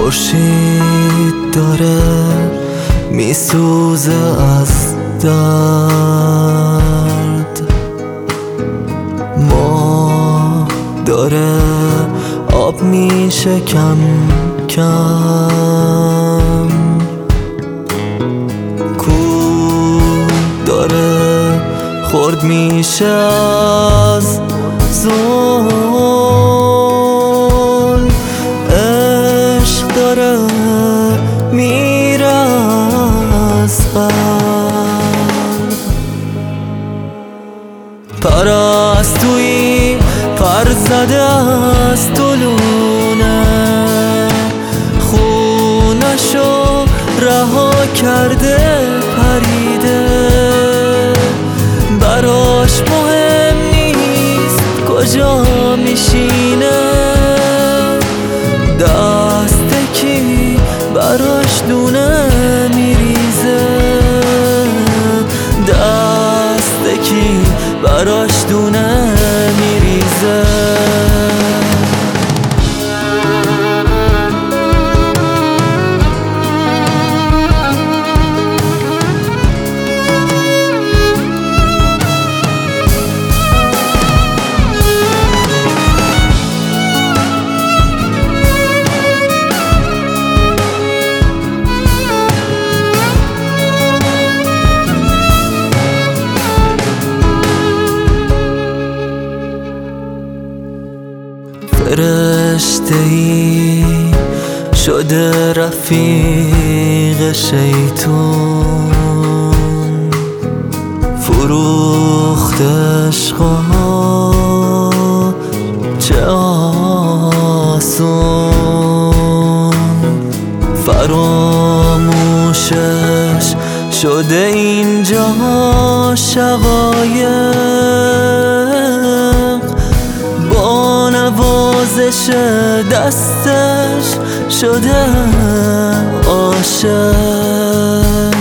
خورشید داره میسوزه از درد، ما داره آب میشه کم کم، کوه داره خورد میشه از ظلم، عشق داره میره از قلب، پرستویی پر زده از طلونه، خونشو رها کرده پریده، براش مهم نیست کجا میشینه، دست کی براش دونه میریزه، دست کی براش دونه میریزه. فرشته‌ای شده رفیق شیطون، فروخت عشقا چه آسون، فراموشش شده اینجا شقایق، با نوازش دستش شده عاشق،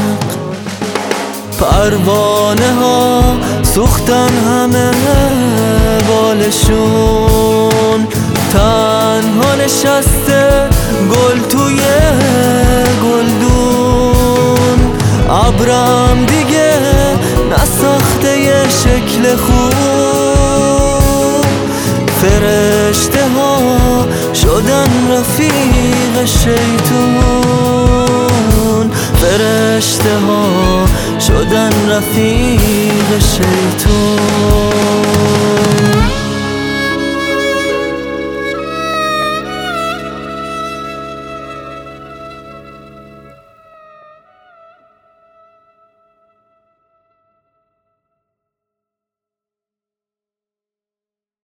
پروانه ها سوختن همه بالشون، تنها نشسته گل توی گلدون، ابرم دیگه نساخته یه شکل خوب، فرشته ها شدن رفیق شیطون، فرشته ها شدن رفیق شیطون.